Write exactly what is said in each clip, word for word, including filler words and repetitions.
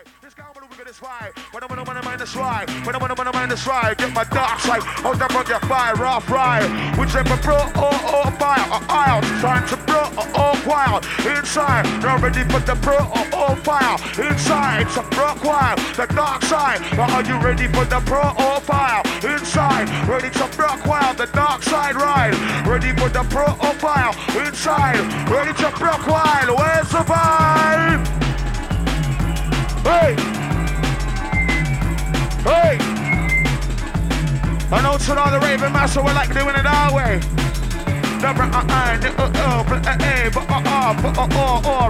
This guy wanna look at this ride. When I'm gonna mind this ride. When I'm gonna mind this ride. Get my dark side. Hold up on your fire, rough ride. Whichever bro or or fire or aisle. Trying to bro or or wild. Inside, not ready for the bro or or fire. Inside, it's a bro wild. The dark side. But are you ready for the bro or fire? Inside, ready to bro wild. The dark side ride. Ready for the bro or fire. Inside, ready to bro wild. Where's the vibe? Hey! Hey! I know to all the raving master, we like doing it our way. Never uh uh uh uh uh uh uh uh uh uh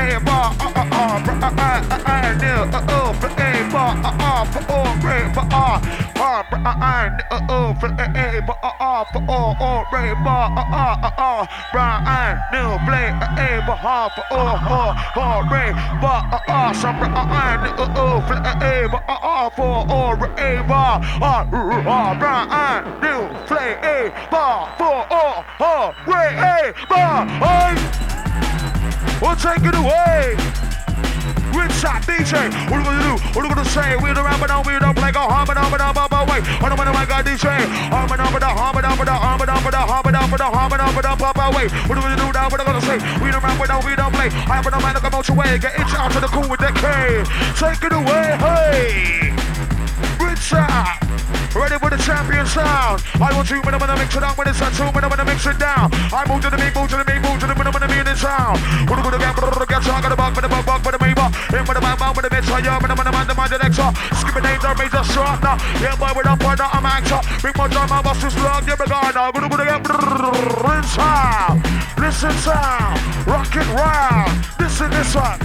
Oh, wait, hey, bar, hey. We'll take it away. Inside D J, what are we gonna do? What are we gonna say? We don't rap it on, we don't play, go hum it up, it up, up, away. What am I gonna make D J? Hum it up, it up, hum it up, it up, hum it up, it up, hum it up, it up, hum it up, it up, up, away. What are we gonna do now? What are we gonna say? We don't rap it on, we don't play. I have no man to come out your way. Get itch out to the cool with that K. Take it away, hey. Richard. Ready for the champion sound. I want you, but I'm gonna mix it up when it's a two, but I'm gonna mix it down. I move to the beat, move to the beat, move to the beat, I'm gonna be in the sound. We're gonna get, we're gonna get, I'm gonna bug, with the bug, bug, with the maber. In with the bug, bug, with the bitch, I'm gonna mind the mind the next up. Skip a name, they're major short now. Yeah, boy, with a partner, I'm actor. Big more time, my boss is vlog, yeah, big guy now. We're gonna get, sound. Listen, sound. Rock it round. Listen, this one.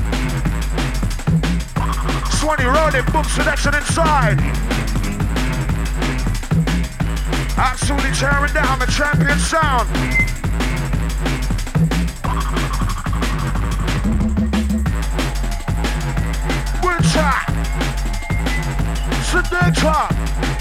Swanee rolling, boom selection inside. Absolutely tearing down the champion sound. Winter. Sedator.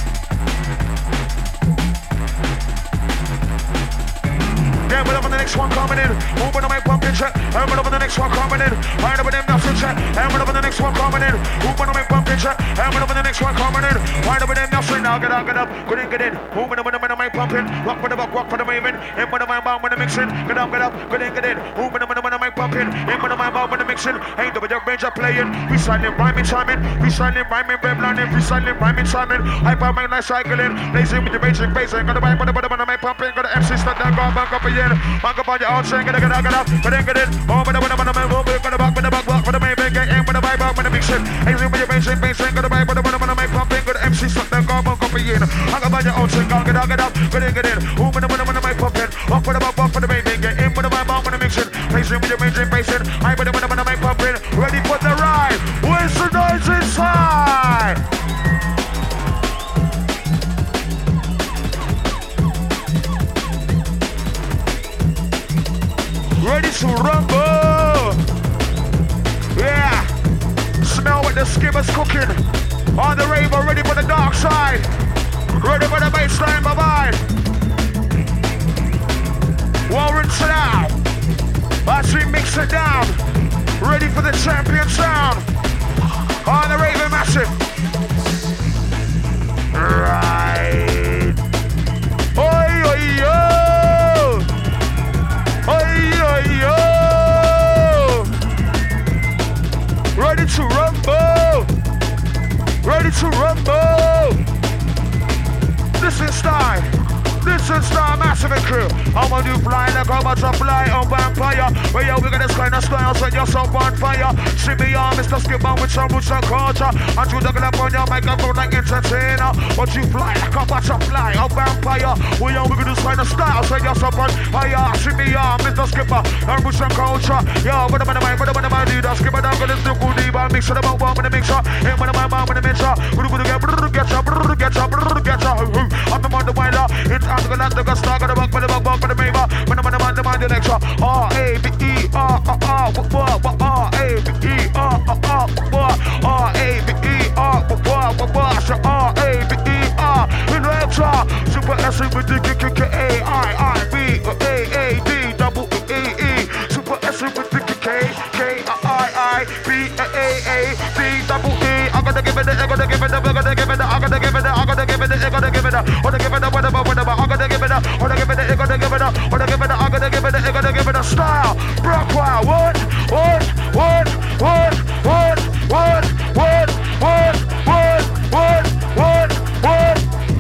Yeah, but up on the next one coming in. Moving on my pumpkin check. And but up on the next one coming in. Right up on them nothing check. And but up on the next one coming in. Moving on my pumpkin check. And but up on the next one coming in. Right up on them nothing. Now get out, get up. Get in, get in. Moving up on them my pumpkin. Rock for the buck, rock for the maven. And but up my mouth when I'm mixing. Get up, get up. Get in, get in. Moving up on them my pumpkin. And but up my mouth when I'm mixing. Ain't the range of playing. We silent rhyming, timing. We silent rhyming, reblaning. We silent rhyming, timing. Hyper my nice cycling. Blazing with the raging, facing. Got the vibe on the bottom of my pumpkin. Got the M C stuck down, go back up again. Back up on your own chain, get it, get it, get it, get it, get it. Oh, but I'm going to move, got the back, with the back, walk for the main big game, with the vibe, with the mixing. Ain't with your main chain, main chain, got the vibe, with the bottom of my pumping, got the M C stuck down, go back up again. Back up on your own chain, get it, get it, get it, get it. Oh, but I'm going to my pumping, walk for the back, walk for the main big game, with the vibe, with the mixing. Facing with your main chain, facing. I'm with the bottom of my pumping, ready for the ride. Where's the noise inside? Ready to rumble. Yeah. Smell what the skimmer's cooking. On the rainbow, ready for the dark side. Ready for the baseline, bye-bye. Well, rinse it out. As we mix it down. Ready for the champion sound. On the Raven Massive. Right. Oi, oi, oi. Yo, ready to rumble, ready to rumble. Listen, style, listen, style, massive and crew. I'm a new fly like I'm a to fly on vampire. Well, yo, we got this kind of style, so you're so on fire. See me on Mister Skipper with some roots and culture. And you looking up on your microphone like entertainer. But you fly like a butterfly, a vampire. Well, yo, we got this kind of style, so you're so on fire. See me on Mister Skipper and roots and culture. Yo, what am I, what am I, what am I, leader? Skipper down, gonna do good, deep, and mix it about one with the mixer. And what am I, mom with the mixer? We're gonna get, get ya, get ya, get ya. I'm the man, the winder. It's I'm gonna have to go start, gonna walk for the walk, walk for the maver. When I'm on the man, the man, the lecture. R A B E R R R, what, what, what, R A B E R R R, what, R A B E R, what, what, what, what, so R A B E R, in lecture. Super S with the K K A I I B A A D double E E. Super S with the K K I I B A A D double I gotta give it the, I gotta give it the, I gotta give it the, I gotta give it the, I gotta give it the, I gotta give it the, I gotta give it the, whatever, whatever, I gotta give it the, I gotta give it the, I gotta give it the, I gotta give it the, I gotta give it the, I gotta give it the style. Brockwell, what, what, what, what, what, what, what, what, what, what, what, what?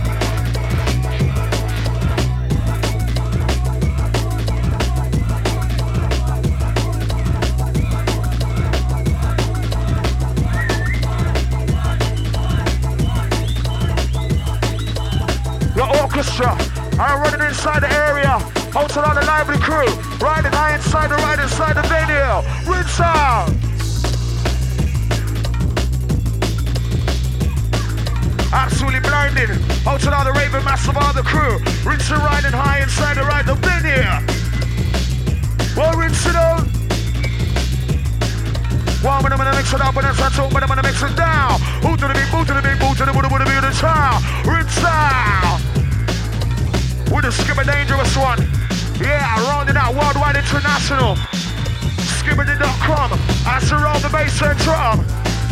Orchestra, I'm running inside the area. Out to all the lively crew, riding high inside the ride inside the venue. Rinse out. Absolutely blinded. Out to all the raving mass of all the crew, rinse and riding high inside the ride the venue. Well, rinse it out. One minute, I'm gonna mix it up, and then two minutes, I'm gonna mix it down. Who to the beat, who to the beat, who to the beat, who to the beat, the child. Rinse out. With the Skipper Dangerous one. Yeah, rounding out worldwide international. Skibberdy dot com. I surround the bass and drum.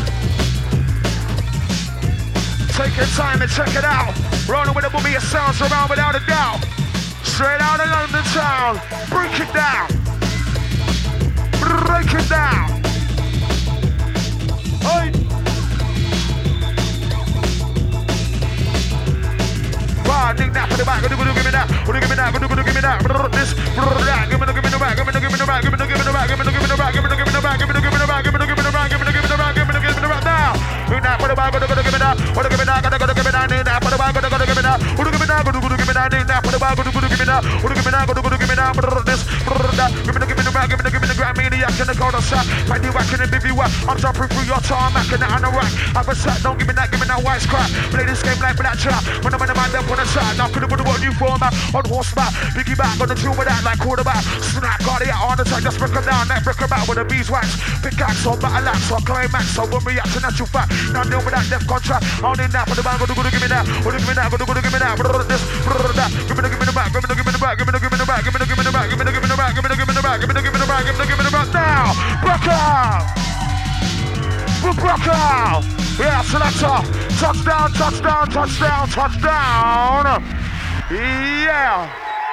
Take your time and check it out. Rolling with the boomy sounds around without a doubt. Straight out of London town. Break it down. Break it down. Hey. Wow, dig that for the back, give me that, give me that, give me that, this, that, give me the, give me the back, give me the, give me the back, give me the, give me the back, give me the, give me the back, give me the, give me the back, give me the, give me the back, give me the, give me the back, give me the, give me the back, give me the, give me the back now. Give that for the back, gotta give me that, gotta give me that, gotta gotta give me that, need that for the back, gotta gotta give me that, gotta give me that, gotta give me that, need that for the back, gotta gotta give me that, gotta give me that, gotta gotta give me that, this, that, give me the, give me the back, give me the, give me the grand maniac in the corner shot, find you whacking and bivvy whack, I'm jumping through your tar, macking it on the rack, have a shot, don't give me that, give me that wise crap, play this game like with that trap, when I'm in the mind, then put a shot, now could have put a new format, on horseback, piggyback on the tune with that like quarterback, snap, cardiac on the track, just break them down, neck break them out with a beeswax, pickaxe or battle axe or climax, so when reaction at you fat, now deal with that death contract, on in that for the band, go to give me that, go to give me that, go to give me that, this, that, give me the, give me the back, give me the, give me the back, give me the, give me the back, give me the, give me the back, give me the, give me the back, give me the, give me the back, give me the, give me the back, give me the, give me the back, now, back out, back out, yeah, selector, touchdown, touchdown, touchdown, touchdown, yeah.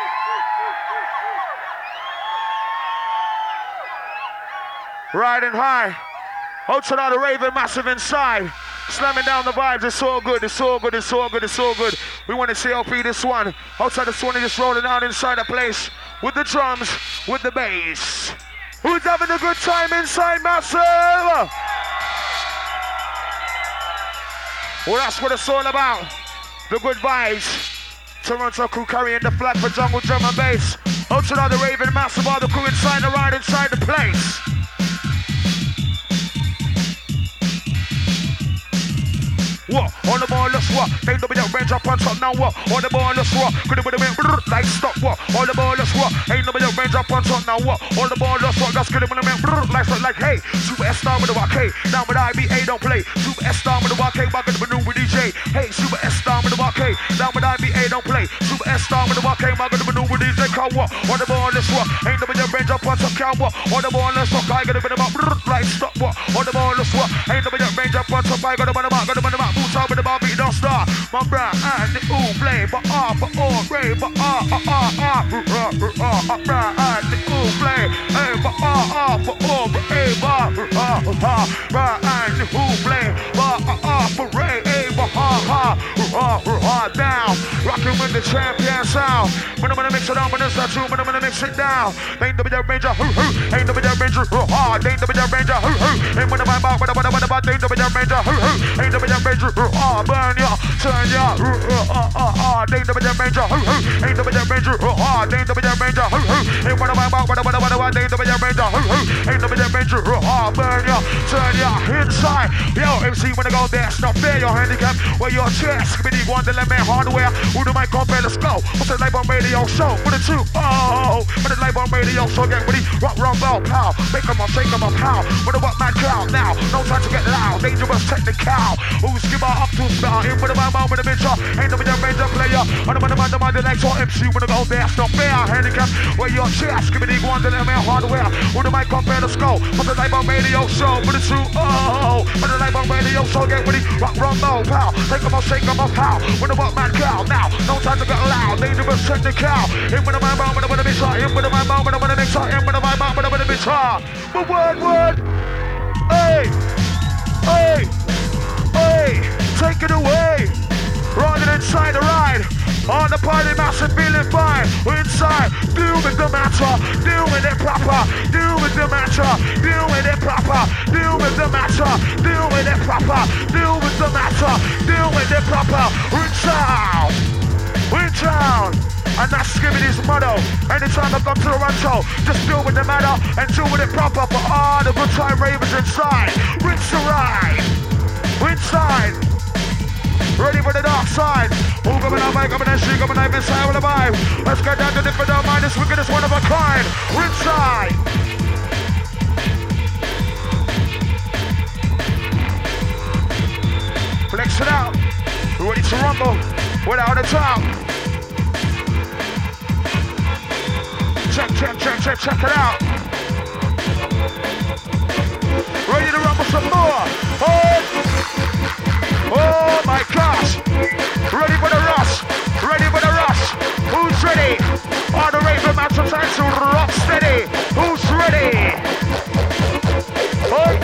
Riding high, outside the raving massive inside, slamming down the vibes. It's so good, it's so good, it's so good, it's so good. We want to C L P this one. Outside this one, just rolling down inside the place with the drums, with the bass. Who's having a good time inside massive? Well, that's what it's all about. The good vibes. Toronto crew carrying the flag for jungle drum and bass. Outside the raving massive, all the crew inside the ride, inside the place. What? On the ball, let's what? They don't be that range up on top now, what? On the ball, let's what? Could have been a bit like stop, what? On the ball, let's what? Ain't no be that range up on top now, what? On the ball, let's what? That's good, I'm gonna like, like, hey, Super S star with the rock, hey, down with I B A, don't play. Super S star with the rock, hey, back in the maneuver D J. Hey, Super S star with the rock, hey, down with I B A, don't play. Super S star with the rock, hey, back in the maneuver D J, call what? On the ball, let's what? Ain't no be that range up on top, count what? On the ball, let's what? I got a bit about like stop, what? On the ball, let's what? Ain't no be that range up on top, I got a bit about, got a bit about. Top with the bar beat, don't start. My bra and the ooh play, but ah, but oh, ray, but ah, ah, ah, ah, ah, ah, ah, bra and the ooh play, hey, but ah, ah, but oh, but hey, but ah, ah, bra and the ooh play, but ah, ah, but ray, hey, but ah, ah, ah, ah, down, rocking with the champion sound. When I'm gonna mix it up, when it's not true, when I'm gonna mix it down. Ain't the bit of ranger, hoo hoo, ain't the bit of ranger, hoo ha, ain't the bit of ranger, hoo hoo, ain't when I'm about, when I'm about, when I'm about, ain't the bit of ranger, hoo hoo, ain't the bit of ranger. Ah, burn ya, turn ya, ah, ah, ah, they the bit ranger, hoo hoo, ain't the bit ranger, ah, they the bit ranger, hoo hoo, ain't what am I about, what am I about, they the bit ranger, hoo hoo, ain't the bit ranger, ah, burn ya, turn ya, inside, yo, M C when I go there, it's not fair, your handicap, where your chest, give me the one, the lemon hardware, who do my compare, let's go, what's the live on radio show, for the two, oh, for the live on radio show, get ready, rock, rock, bell, pow, make them up, shake them up, pow, for the what, mad crowd, now, no time to get loud, dangerous technical, who's give up to start. In with the man, man with the bitch. Ain't no major major player. I'm the man, the man, the man, the next M C. Wanna go there, stop fair. Handicap, where your chest. Give me the one, the M L hardware. When the mic compare the skull. For the Live on Radio show. For the true, oh. For the Live on Radio show. Get ready, rock, rumble, pow. Take them off, shake them off, how. When the man cow. Now, no time to get loud. They never check the cow. In with the man, man, with the bitch. In with the man, man, with the bitch. In with the man, man, with the bitch. But word, word. Hey, hey, hey. Take it away. Riding inside the ride. On the party massive feeling fine. We're inside. Deal with the matter. Deal with it proper. Deal with the matter. Deal with it proper. Deal with the matter. Deal with it proper. Deal with the matter. Deal with it proper. We're in town. We're in town. And that's Skibbity's motto. Anytime I come to Toronto, just deal with the matter and deal with it proper. For all the good time ravers inside. We're inside. We're inside. Ready for the dark side. Who coming out, Mike, coming in, she coming out, inside with the vibe. Let's get down to the different mind, this wickedest one of a kind. We're inside. Flex it out. We're ready to rumble. Without a top. Check, check, check, check, check it out. Ready to rumble some more. Oh! Oh my gosh! Ready for the rush! Ready for the rush! Who's ready? All the Raven match of time to rock steady! Who's ready? Oh!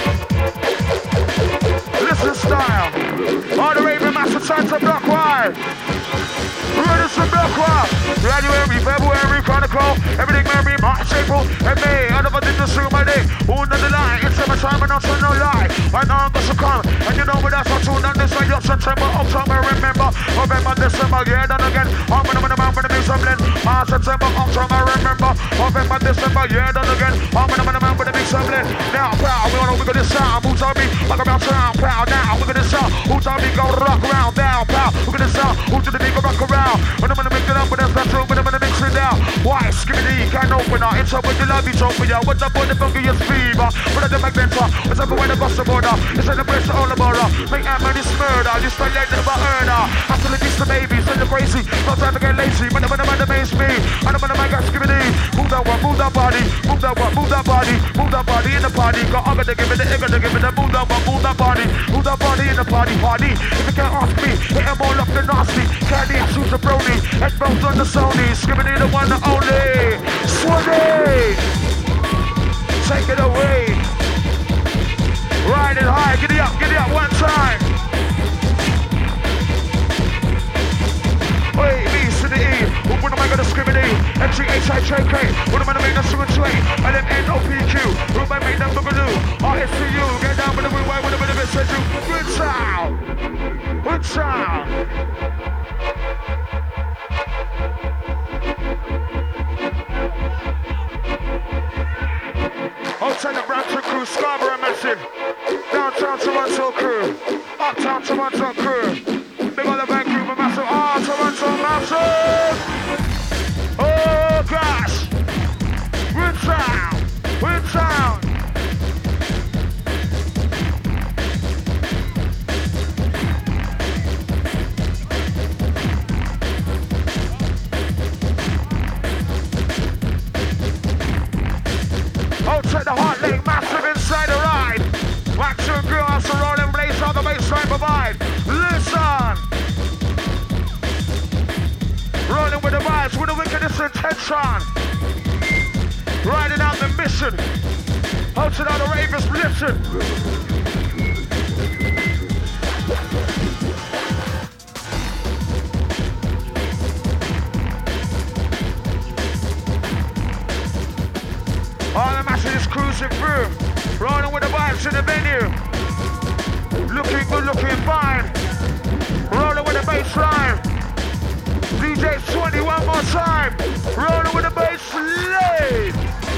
Listen style! All the Raven match of time to block wide! Ready to block wide! January, February, Chronicle, everything Mary, March, April, and May. I never did this through my day. Who know the lie? It's my time and not to no lie. Right now I'm gonna come, and you know what that's not true. None this way up September, October, remember. November, December, yeah, done again. I'm gonna win a man, gonna be something. March, September, October, remember. November, December, yeah, done again. I'm gonna win a man, gonna be something. Now, proud, we all know we're gonna sound. Who's on me? Like about town, proud. Now, we're gonna sound. Who's on me? Go rock around, down, proud. We're gonna sound. Who's gonna be go rock around? When I'm gonna make it up with a special, when I'm gonna mix it down. Why? Skibidi, can't open up. It's up with the love, it's over ya. What's up with the funkiest fever? What are the magenta? What's up with the boss of order? It's in the place all the border. Make that money murder. You stay late, never earn her. After the kiss the baby, send the crazy. No time to get lazy. When I'm gonna maze me. And I'm gonna make that skibidi. Move that one, move that body. Move that one, move that body. Move that body in the party. Got I'm gonna give it, I'm gonna give it. Move that one, move that body. Move that body in the party, party. If you can't ask me, hit them all up the nasty. Candy, shoot a brony. Headphones on the Sony. Skibidi the one and only. Swanee. Take it away. Riding high, giddy up, giddy up one time. Wait, B to the E. When am I gonna discriminate? M G H I J K. When am I gonna make them swing sway? And then N O P Q. Who am I make them boogaloo? R S C U. Get down with the wind, with a bit of it, said you. Good sound. Good sound. Outside the Brampton crew, Scarborough massive. Downtown Toronto crew. Uptown Toronto crew. Big on the bank crew, but massive. Oh, Toronto massive. Oh gosh. We're in town. We're in town. Outside the Heart Lake, massive inside the ride. Wax your grill, have some rolling blaze, how the baseline provide. Listen. Rolling with the vibes, with the wickedness intention. Riding out the mission. Outside all the ravers, listen. All the masses is cruising through, rolling with the vibes in the venue. Looking good, looking fine. Rolling with the bass line. D J Swanee one more time. Rolling with the bass line.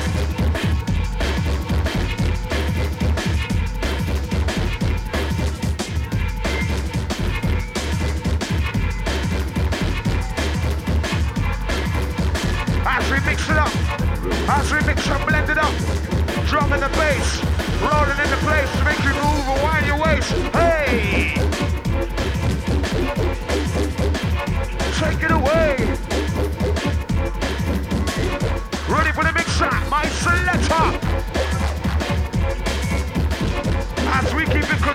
As we mix it up. As we mix and blend it up, drum in the bass, rolling in the place to make you move and wind your waist. Hey!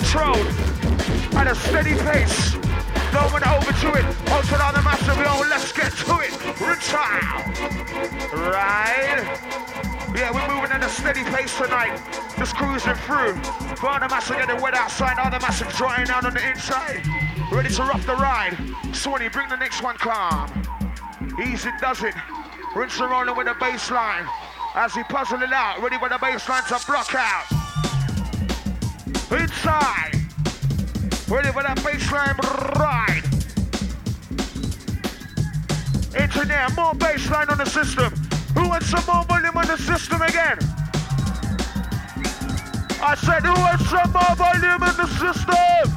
controlled at a steady pace. Don't want to overdo it. Also down the massive, yo, let's get to it. Retire. Right? Yeah, we're moving at a steady pace tonight. Just cruising through. Father Massive getting wet outside, Other Massive drying out on the inside. Ready to rough the ride. Swanee, bring the next one calm. Easy does it. Rinse and rolling with the baseline. As we puzzle it out, ready with the baseline to block out. Inside. Ready for that baseline ride. Into there, more baseline on the system. Who wants some more volume on the system again? I said, who wants some more volume in the system?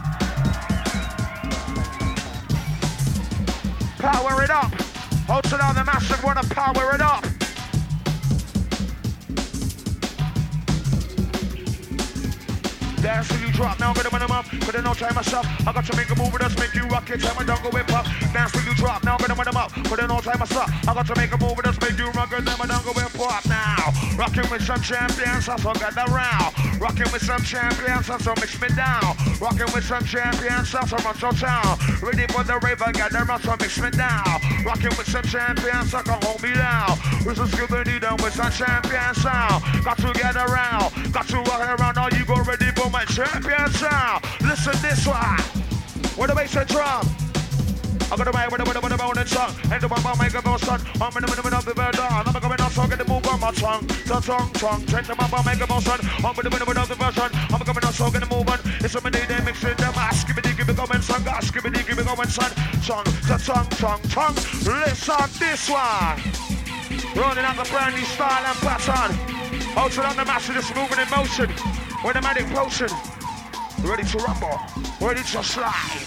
Power it up. Also now the Massive want to power it up. Dance till you drop, now I'm gonna run them up. But then I'll try myself. I got to make a move with us, make you rock it. Time I don't go whip up. Dance till you drop, now I'm gonna run them up. But then I'll try myself. I got to make a move with us, make you rock it. Time I don't go whip up now. Rocking with some champions, I so got around. Rocking with some champions, I so mix me down. Rocking with some champions, I so run so town. Ready for the rave, I got them, I so mix me down. Rocking with some champions, I can hold me down. With a skill they need them with some champion sound. Got to get around, got to rock around. Now you go ready for my champion sound. Listen this one. With the bass and drum. I got the mic with the with the bone and song. And the one make a go son. I'm in the middle of the bird on. I'm going out so get the move on my tongue. The tongue, tongue. Change the map, make a go son. I'm in the middle of the version. I'm coming out so get the move on. It's a minute they mix it them. Skip it, give it going son. Skip it, give it going son. Tongue, the tongue, tongue, tongue. Listen this one. Rolling out the brand new style and pattern. Also on the master, just moving in motion. With a magic potion. Ready to rumble. Ready to slide.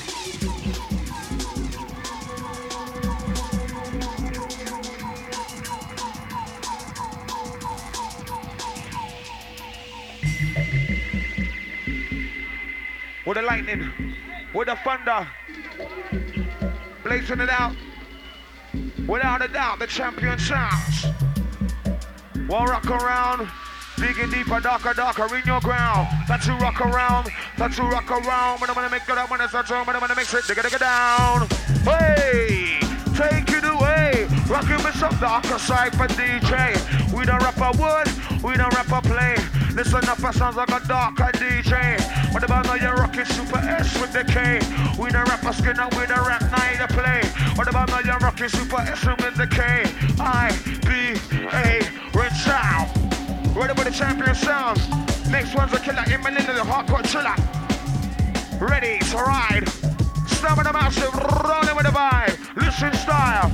With the lightning. With the thunder. Blazing it out. Without a doubt, the champion sounds. One rock around. Digging deeper, darker, darker in your ground. That's to rock around, that's to rock around. But I'm gonna make it up when it's not but I'm gonna mix it, dig it, dig it down. Hey, take it away. Rocking with some darker side for D J. We don't rap a wood, we don't rap a play. Listen up, it sounds like a darker D J. But the band you're rocking Super S with the K. We don't rap a skin up, we don't rap night to play. But the band you're rocking Super S with the K. I, B, A, rinse out. Ready for the champion sound. Next one's a killer in Melinda, the hardcore chiller. Ready to ride. Stamina massive, rolling with the vibe. Listen style.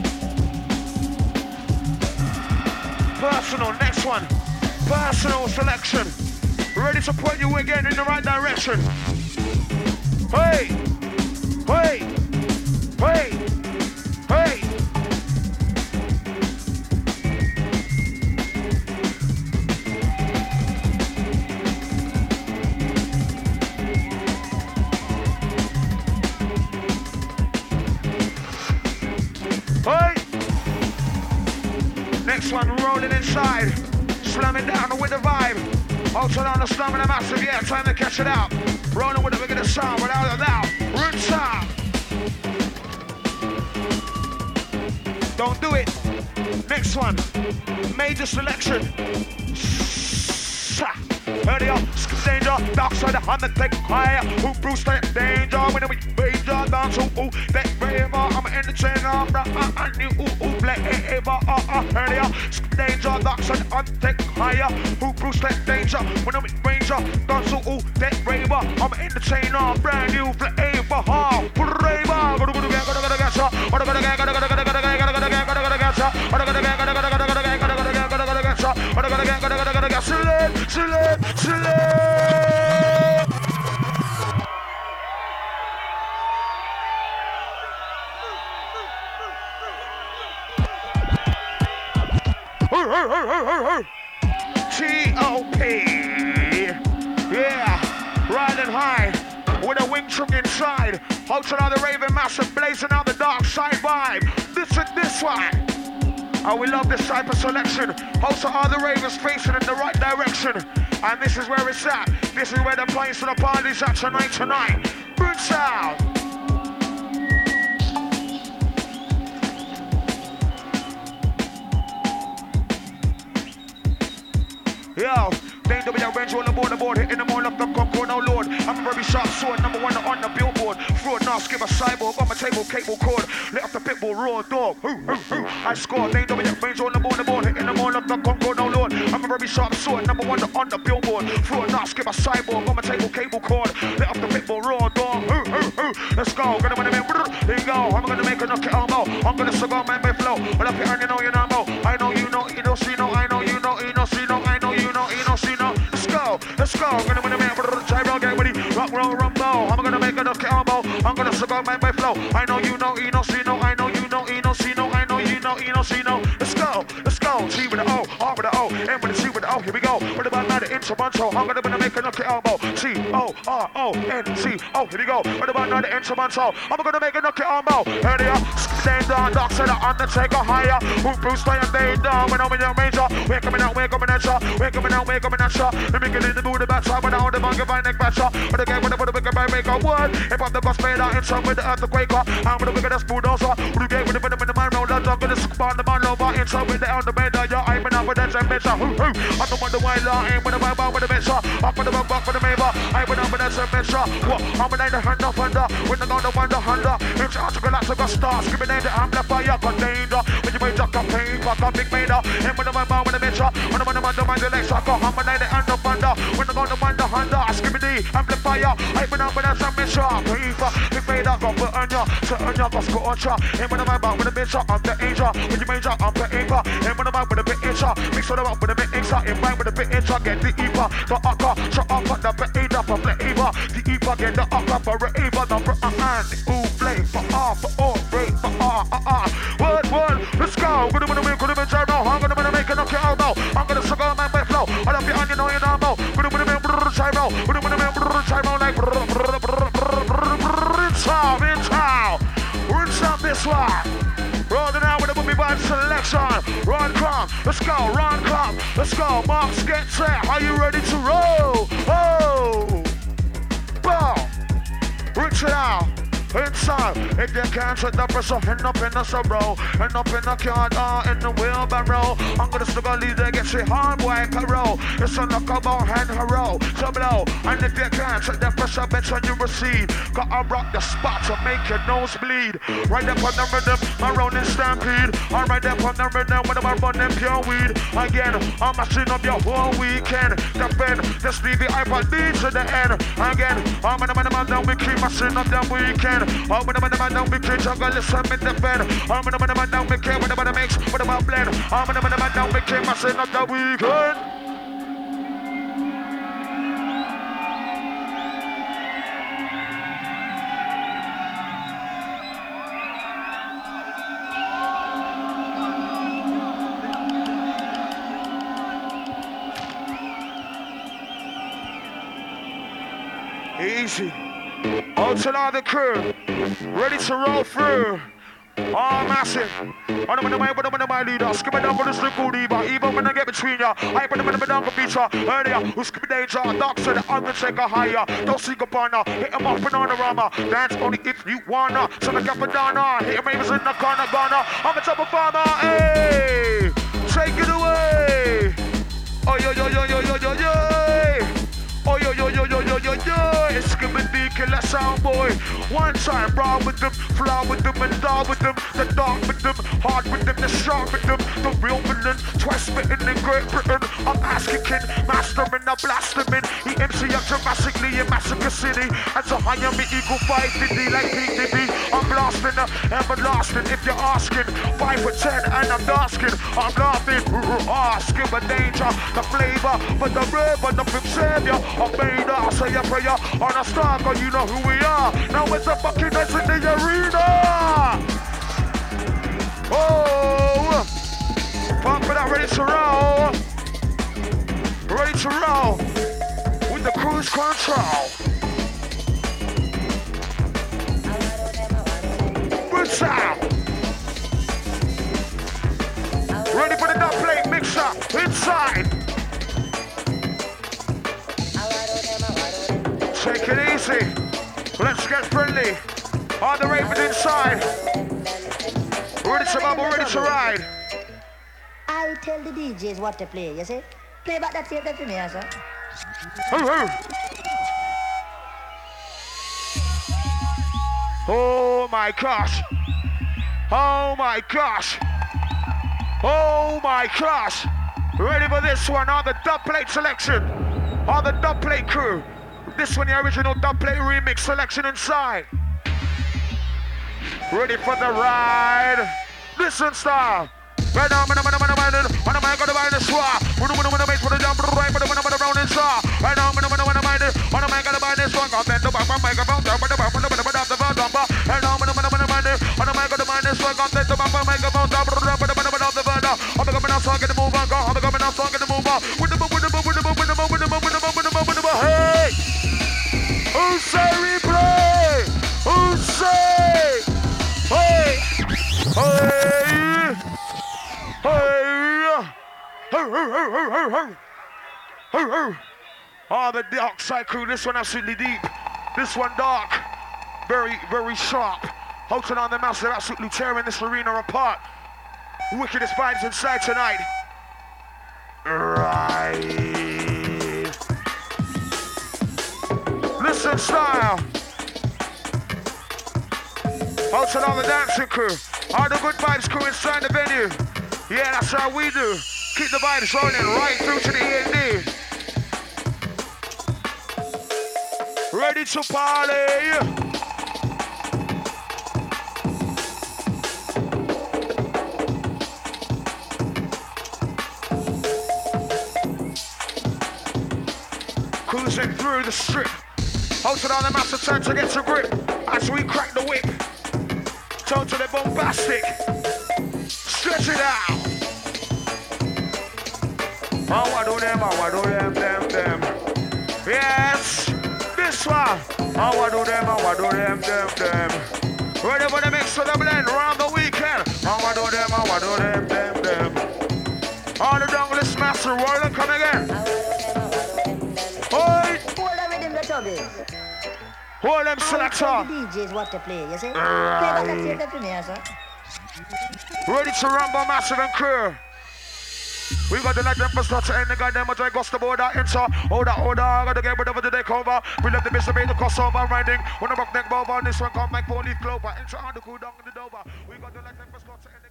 Personal, next one. Personal selection. Ready to point you again in the right direction. Hey, hey, hey, hey. Next one, rolling inside, slamming down with the vibe. Also down the stamina massive, yeah, time to catch it out. Rolling with the bigger sound, without a doubt. Rinse out. Don't do it. Next one, major selection. Earlier, danger, dark side of the take higher. Who Bruce that danger? When we danger, dance, ooh, ooh, that raver, I'm an entertainer, I knew, ooh, ooh, black, ever, uh, uh, earlier, danger, dark side of the take higher. Who Bruce that danger? When we ranger, dance, ooh, ooh, that raver, I'm an entertainer, brand new flavor, ha, raver, gotta go to get, gotta go to get, gotta go to get, gotta go to get, gotta go to get, gotta go to get, gotta go to get, gotta go to get, gotta go to get, gotta go to get, gotta go to get, gotta go to get, gotta go to get, select, select, select. T O P. Yeah, riding high with a wing truck inside. Holding out the raving massive, blazing out the dark side vibe. This is this one. Oh, we love this type of selection. Also, all the ravens facing in the right direction. And this is where it's at. This is where the place for the party's at tonight, tonight. Boots out. Yo. They do be a range on the board, the board, hitting them all up the concord, no lord. I'm a very sharp sword, number one on the billboard. Fraud, now skip a cyborg on my table, cable cord. Let off the pitbull, raw dog. Ooh, ooh, ooh. I score, they do be a range on the board, the board, hitting them all up the concord, no lord. I'm a very sharp sword, number one on the billboard. Fraud, now skip a cyborg on my table, cable cord. Let off the pitbull, raw dog. Ooh, ooh, ooh. Let's go, gonna win a minute. Here you go, I'm gonna make a knock it elbow. I'm gonna cigar man by flow. But up here, you know, you know, I know, you know, you know, she know, I know, you know, you know, she know, I know, you know, you know, she know. Let's go, let's go. I'm gonna win a man, gyro, get ready. Rock, roll, rumble. I'm gonna make a knock it elbow. I'm gonna cigar man by flow. I know, you know, you know, she know, I know, you know, you know, she know, I know, you know, you know, she know. Let's go, let's go. T with the O, R with the O, M with the C with the O. Here we go. What about now the instrumental? I'm gonna make a knock it elbow. T O R O N C O. Here we go. What about now the instrumental? I'm gonna make a knock it elbow. Earlier, stand down, dark side of Undertaker higher. Who Bruce Wayne day down when I'm in your major. We're coming out, we're coming at ya. We're coming out, we're coming at ya. Let me get in the mood about ya. When I hold the bug, if I neck bash ya. But again, when I put the wicked by make a word. If I'm the boss made out in some with the earthquake. I'm with the wickedest bulldozer. With the gate with the venom in the mind roll. I'm gonna spawn the man over. In some with the undermaker. Yeah, I'm in up with that same measure. I'm the one the wild law. I'm with the wild bar with the measure. Up with the bug back for the maver. I'm with up with that same measure. What? I'm in the hand of under. When I go to wonder under. It's out to go out to go stars. Give me name the I'm the fire container. When you make a campaign, fuck up big maker. And when I'm about with the measure. When I'm on the mind the legs. I go I'm in the hand of under. When I go to wonder under. Give me the amplifier. I'm with up with that same measure. Paper. Big maker. Go put on ya. Turn ya. Go score on ya. And when I'm about with the measure. I'm the angel. When you major. I'm the anchor. And when I'm out with the bit incha. Mix it up with the bit incha. In mind with the bit incha. Get the epa. The akka. Shut up at the bit incha. For the eva. The epa. Get the akka. For the eva. Number a hand. Ooh, play. For R. For all. Break. For R. Ah, ah. Word, word. Let's go. Gonna win a win. Gonna win gyro. I'm gonna win a make a knock your elbow. I'm gonna sugar man by flow. I don't be on you know you know mo. Gonna win a win. Gyro. Gonna win a win. Gyro like. Rinse out. Rinse out. Rinse out this one. Rolling out with a movie vibe selection. Ron Crumb, let's go, Ron Crumb, let's go. Marks, get set. Are you ready to roll? Oh, boom, rinse it out. Inside, if you can't set the pressure, end up in the sorrow, end up in the car, uh, in the wheelbarrow. I'm gonna still go lead there, get shit hard, boy, roll. It's a knockabout hand hurrow, so blow. And if you can't set the pressure, bet when you receive. Gotta rock the spot to make your nose bleed. Right up on the rhythm, my rolling stampede. I'm right up on the rhythm when I'm running pure weed. Again, I'm mashing up your whole weekend. Defend, just leave the iPod lead to the end. Again, I'm in the man, man, down, we keep mashing up the weekend. I'm in the man, man, down, we keep jungle, listen, in the bed. I'm in the man, man, down, we keep, when the man makes, when the man blend. I'm in the man, man, down, we keep mashing up the weekend. Easy. Out to all the crew. Ready to roll through. Oh, massive. I don't know my but I'm in my leader. Skip it down for the strip good Eva. Even when I get between ya. I put them in the down for feature. Earlier, who skip danger. Dark said the Undertaker higher. Don't seek upon her. Hit him up and on the rama. Dance only if you wanna. So the Capadonna. Hit him in the corner, gonna. I'm a top of farmer. Hey, take it away. Oh, yo, yo, yo, yo, yo, yo, yo. Oh, yo, yo, yo, yo, yo, yo, yo. It's gonna be killer sound boy. One time, raw with them, fly with them, and dark with them. The dark with them, hard with them, the sharp with them. The real villain, twice spitting in Great Britain. I'm ass kicking, mastering, I blast them in. He M C up dramatically in Massacre City. As a higher me equal five fifty like P D D. I'm blasting, uh, everlasting if you're asking. Five for ten and I'm asking. I'm laughing, asking for danger. The flavor, but the river, nothing savior. I made her, I say a prayer on a star, cause you know who we are. Now it's a fucking night in the arena. Oh, pump it up, ready to roll. Ready to roll with the cruise control. What's up? Ready for the dub plate mixer inside. Take it easy. Let's get friendly. All the ravens inside. Ready to bubble, ready to ride. I tell the D Js what to play, you see? Play back that tape for me, sir. Oh my gosh. Oh my gosh. Oh my gosh. Ready for this one? On the dub plate selection. On the dub plate crew. This one, the original dub plate remix selection inside. Ready for the ride. Listen, star. Right now, I'm going to find the swap. I'm going to make for the jump right, but I'm going to round and saw. Right now, I'm going to find it. I'm going to find this one. I'm going to find microphone. I'm going to find the bumper. Right now, I'm going to find it. I'm going to find this one. I'm going to find microphone. I'm going to find the bumper. I'm going to start getting the move on. I'm going to start getting the move on. With the move, with the move, with the move, with the move, with the move, with the move, with the move, with the move. Hey! Who say replay? Who say? Hey! Hey! Hey! Oh, the dark side crew. This one absolutely deep. This one dark. Very, very sharp. Holding on the mouse, they're absolutely tearing this arena apart. Wickedest vibes inside tonight. Right. Listen, style. Holding on the dancing crew. All the good vibes crew inside the venue. Yeah, that's how we do. Keep the vibes rolling right through to the E N D. Ready to party. Cruising through the strip. Holding on the master turn to get to grip. As we crack the whip. Totally bombastic. Stretch it out. Oh, I do them, oh, I do them, them, them. Yes, this one. Oh, I do them, oh, I do them, them, them. Ready for the mix for the blend around the weekend. Oh, I do them, oh, I do them, them, them. All the dongless master rolling, come again. Oi! Hold the rhythm, the tubbies. Hold them, selector. I tell the D Js what to play, you see? Play back that tape for me, sir. Ready to rumble, massive and crew. We got the light them for start to end the goddamn much I got the border enter. Hold that, hold that, got the game whatever the day cover. We left the bishop made the crossover riding. When the rock neck bob on this one come like four leaf clover. Enter on the cool down in the dover. We got the light them for start to end the